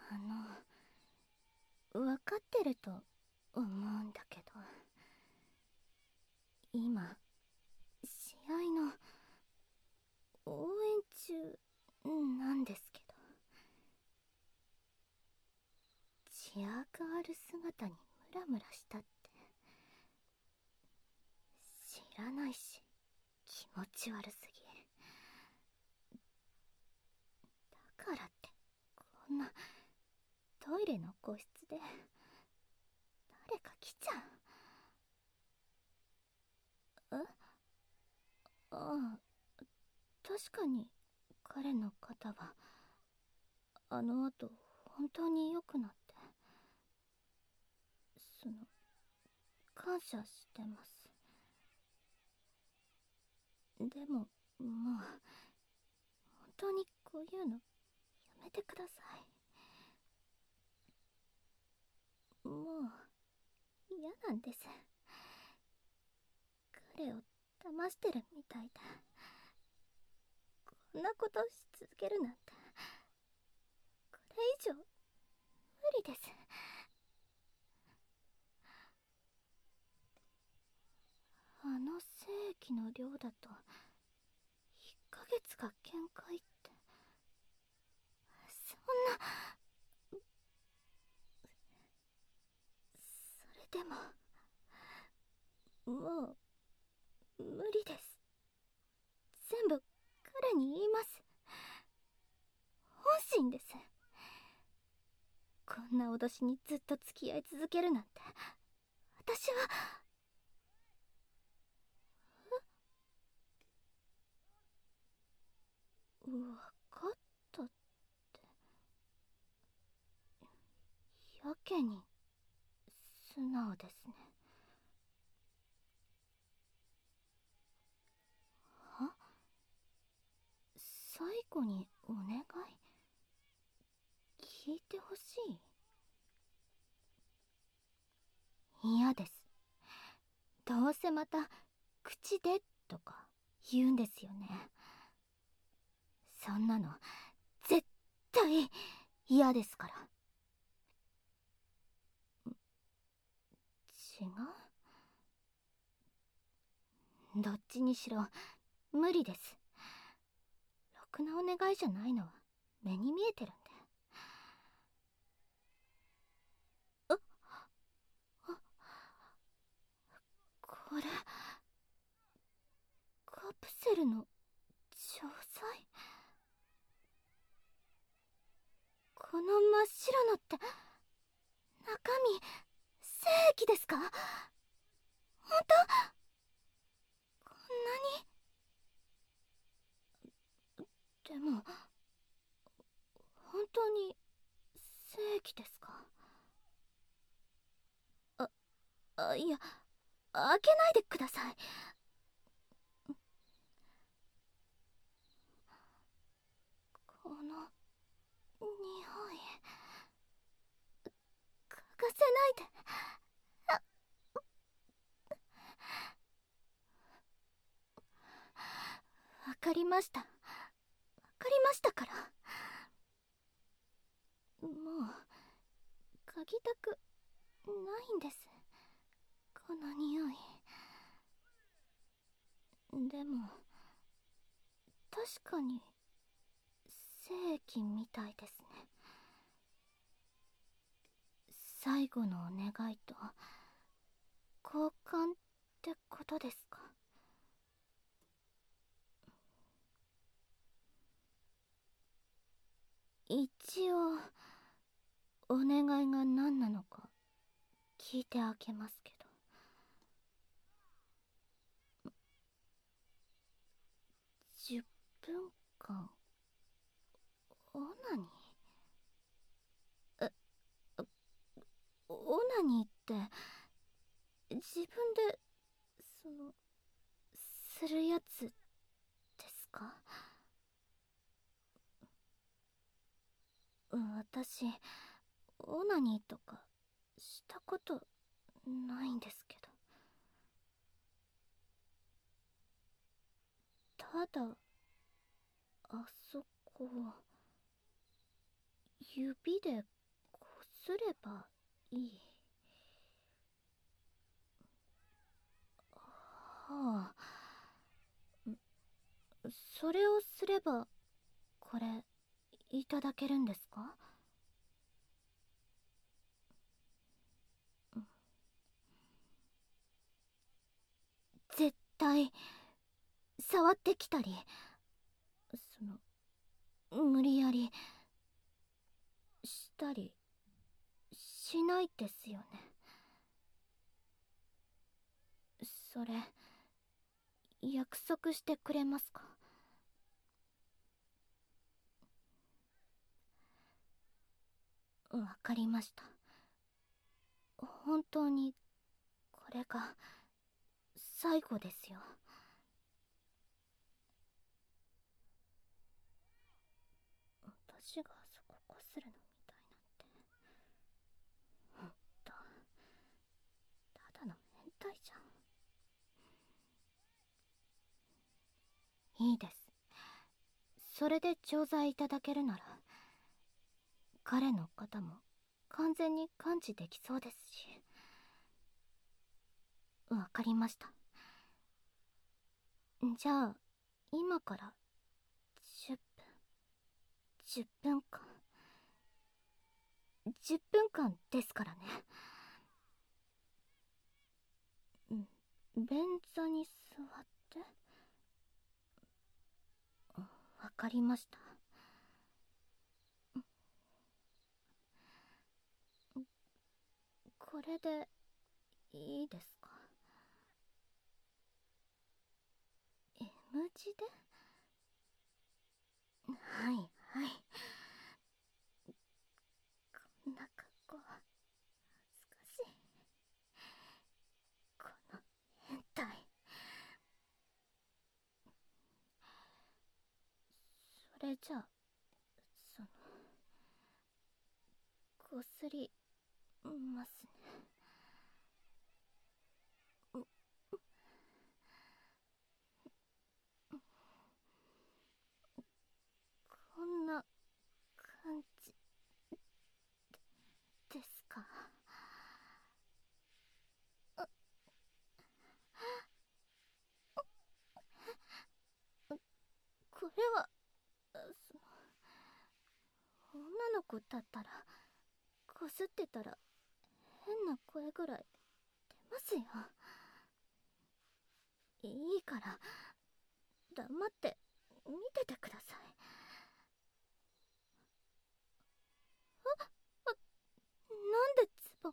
分かってると思うんだけど、今試合の応援中なんですけど、チアガール姿にムラムラしたって知らないし、気持ち悪すぎ。だからってこんなトイレの個室で誰か来ちゃう。ああ、確かに彼の肩はあの後本当に良くなって、その感謝してます。でももう本当にこういうのやめてください。もう嫌なんです。彼を騙してるみたいで、こんなことし続けるなんてこれ以上無理です。あの精液の量だと1ヶ月が限界って、そんな。それでももう無理です。全部彼に言います。本心です。こんな脅しにずっと付き合い続けるなんて私は。分かったって、やけに素直ですね。は、最後にお願い聞いてほしい。嫌です。どうせまた口でとか言うんですよね。そんなの絶対嫌ですから。違う？どっちにしろ無理です。ろくなお願いじゃないのは目に見えてるんで。あ、これカプセルの錠剤？この真っ白のって中身精液ですか？本当？こんなに。でも本当に精液ですか？いや、開けないでください。この匂い嗅がせないで。わかりました、わかりましたから。もう嗅ぎたくないんです、この匂い。でも確かに精液みたいですね。最後のお願いと交換ってことですか？一応お願いが何なのか聞いてあげますけど。10分間オナニー？オナニーって自分でそのするやつですか？私オナニーとかしたことないんですけど。ただあそこ指ですればいい。はあ、それをすればこれいただけるんですか？絶対触ってきたり、無理やりしたりしないですよね。それ約束してくれますか？わかりました。本当にこれが最後ですよ。私がそここするのみたいなんて、ほんとただの変態じゃん。いいです。それで錠剤いただけるなら彼の肩も完全に完治できそうですし。わかりました。じゃあ今から10分10分間10分間ですからね。便座に座って。わかりました。これでいいですか？ M 字で。はいはい。こんな格好恥ずかしい。この変態。それじゃあそのこすりますね。こんな感じですか？これは女の子だったらこすってたら変な声ぐらい出ますよ。いいから黙って見ててください。なんでズボン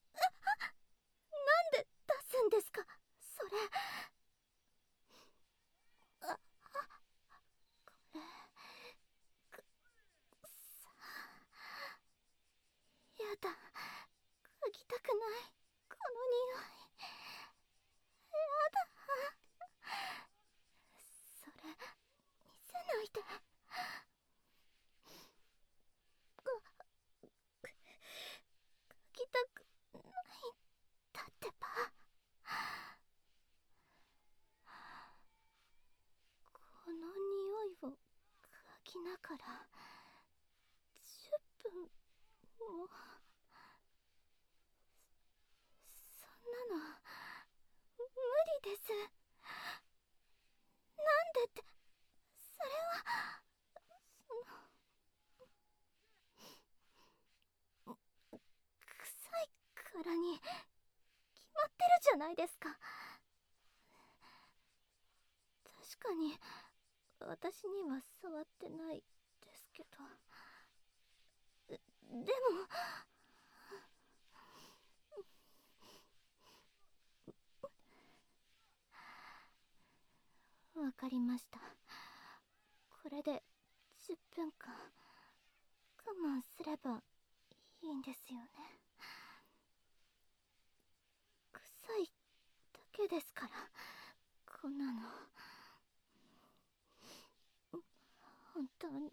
なんで出すんですかそれ。あ、これくさ、やだ、嗅ぎたくない、この匂い。やだ、それ見せないで。嗅ぎたくないんだってば。この匂いを嗅ぎながら10分も。そんなの無理です。なんでって、それは臭いからに決まってるじゃないですか。確かに私には触ってないですけど、でもわかりました。これで10分間我慢すればいいんですよね。臭いだけですから、こんなの。本当に。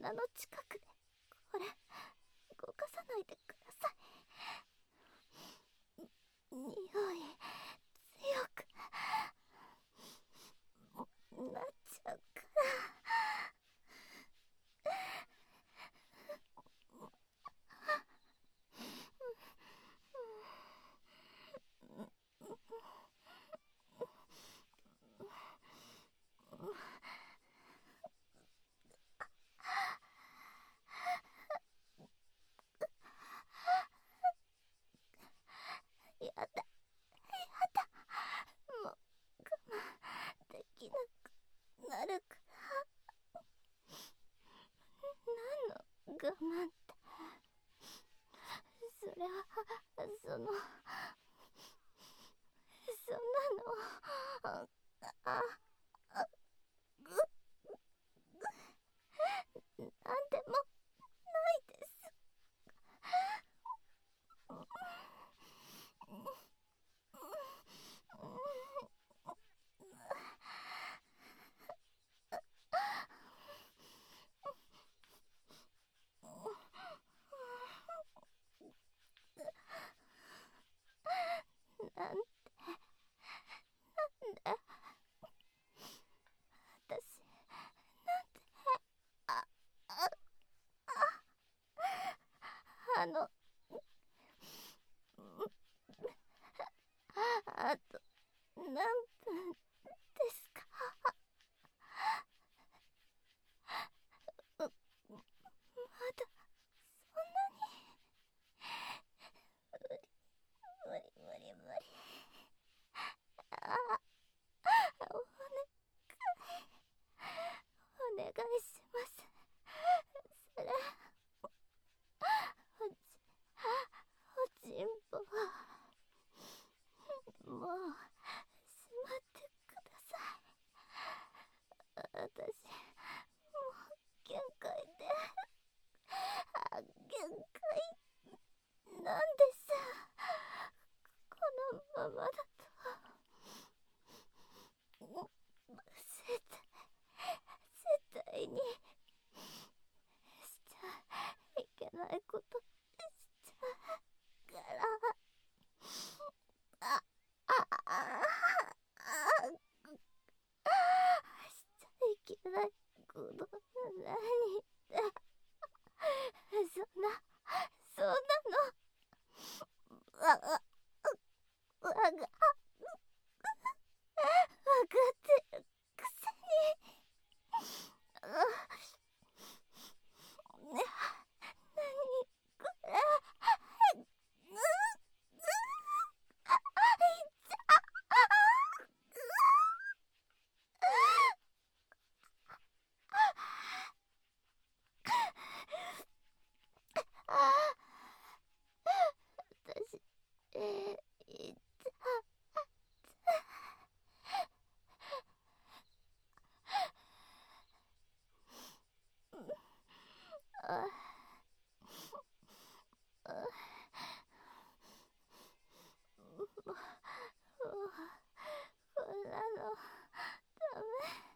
鼻の近くでこれ動かさないでください。匂い強くなっちゃうから。やだやだ、もう我慢できなくなるから。何の我慢って、それはそんなのなんでもないです。なんで私なんであああのあと何分ですか？まだそんなに。無理無理無理。あ、お願いします。それおちんぽもうしまってください。私もう限界で限界なんです。このままだと絶対にしちゃいけないことしちゃうから。あああしちゃいけないこと何ってそんなのわかってるくせに。何これ。私いっちゃこんなのダメ。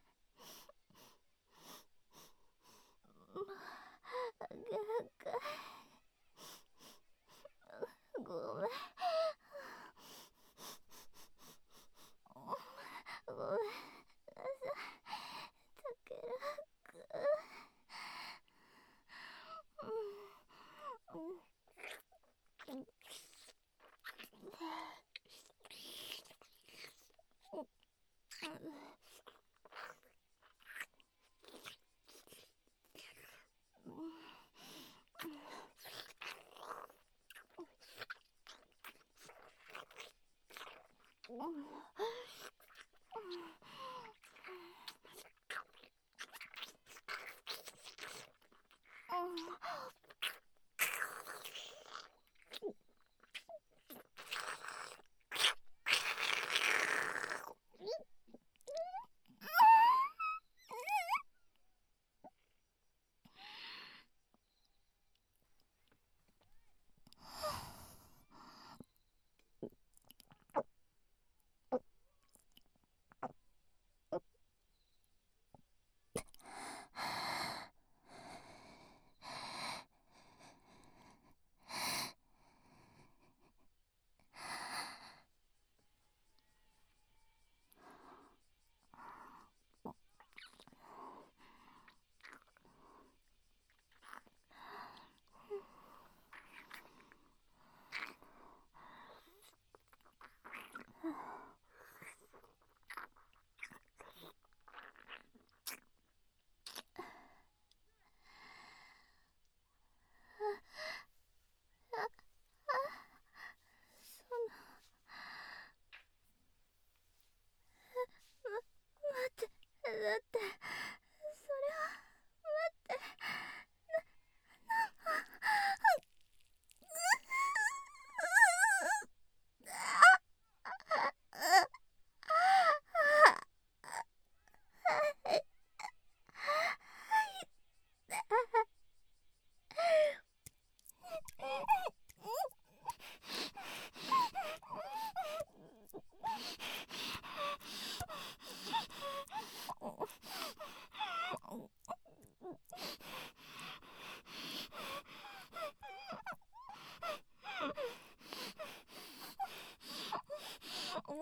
限界。ごめんごめんなさい、たけるくん。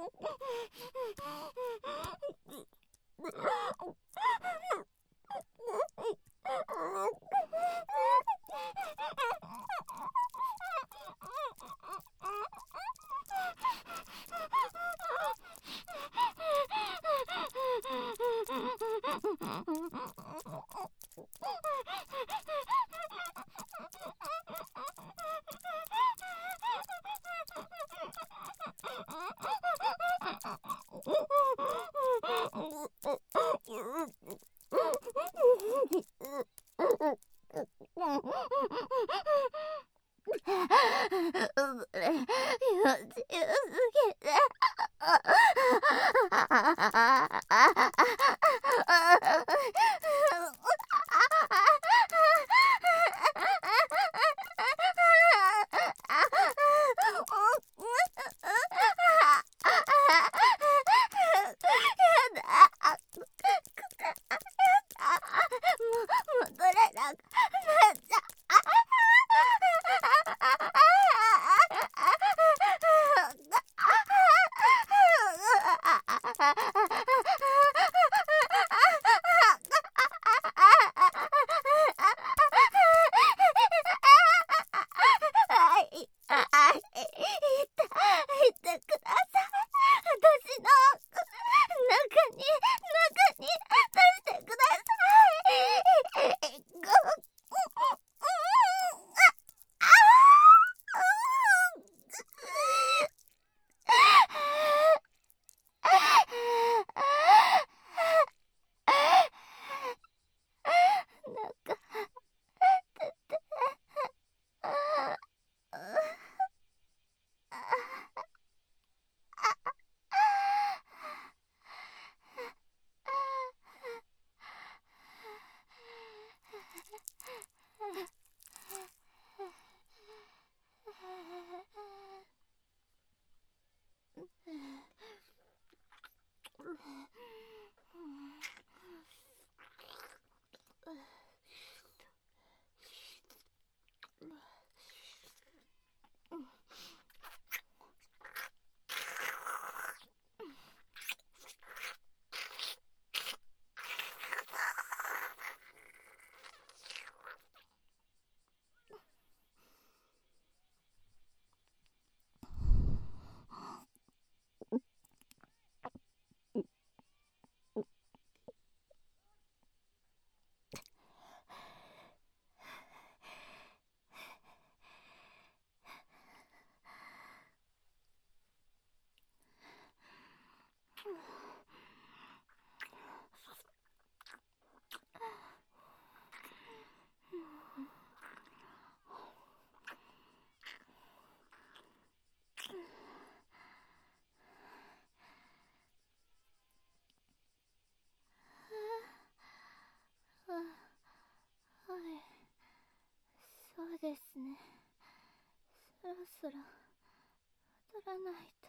そうですね。そろそろ踊らないと。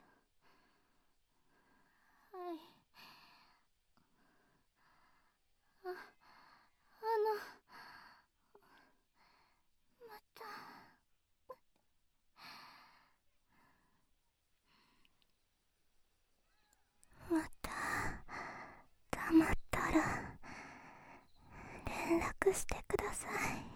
はい。また。また溜まったら連絡してください。